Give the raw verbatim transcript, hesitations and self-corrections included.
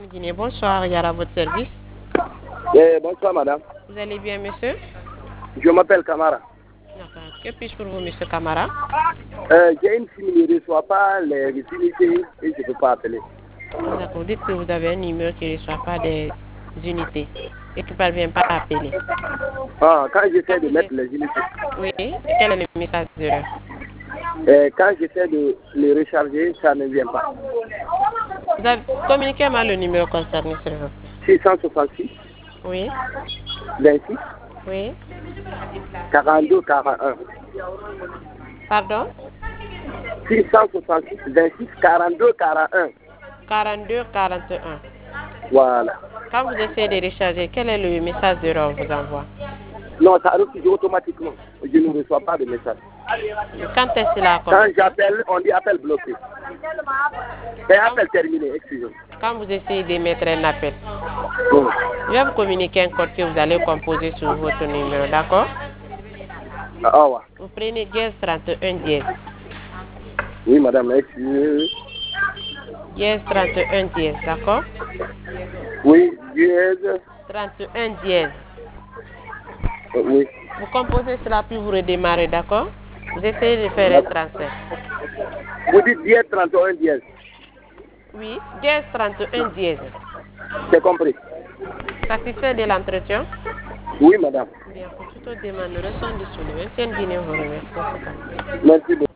Guinée, bonsoir, Yara, à votre service. Eh, bonsoir madame. Vous allez bien, monsieur? Je m'appelle Camara. D'accord. Que puis-je pour vous, monsieur Camara? Euh, J'ai une fille qui ne reçoit pas les unités et je ne peux pas appeler. D'accord. Dites que vous avez un numéro qui ne reçoit pas des unités et qui ne parvient pas à appeler. Ah, quand j'essaie Quand de vous mettre êtes- les unités, Oui. Quel est le message d'erreur? euh, quand j'essaie de les recharger, ça ne vient pas. Vous avez communiqué mal le numéro concerné, s'il vous plaît. six cent soixante-six, Oui. vingt-six, Oui. quarante-deux, quarante-un. Pardon? six cent soixante-six, vingt-six, quarante-deux, quarante-un. quarante-deux quarante-et-un. Voilà. Quand vous essayez de recharger, quel est le message d'erreur qu'on vous envoie? Non, ça refuse automatiquement. Je ne reçois pas de message. Quand est-ce qu'il a Quand commencé? j'appelle, on dit appel bloqué. C'est appel terminé, excusez-moi. Quand vous essayez de mettre un appel, Bon. je vais vous communiquer un code que vous allez composer sur votre numéro, d'accord? Ah, ouais. Vous prenez dièse trente et un dièse. Oui, madame, excusez. Dièse trente et un dièse, d'accord? Oui, dièse. trente et un dièse. Euh, Oui. Vous composez cela puis vous redémarrez, d'accord? Vous essayez de faire un transfert. Vous dites dièse trente et un dièse. Oui, dièse trente et un dièse. C'est compris. Satisfait de l'entretien? Oui, madame. Bien, pour toute autre demande, nous restons disponibles. Ancienne Guinée vous remercie. Merci beaucoup.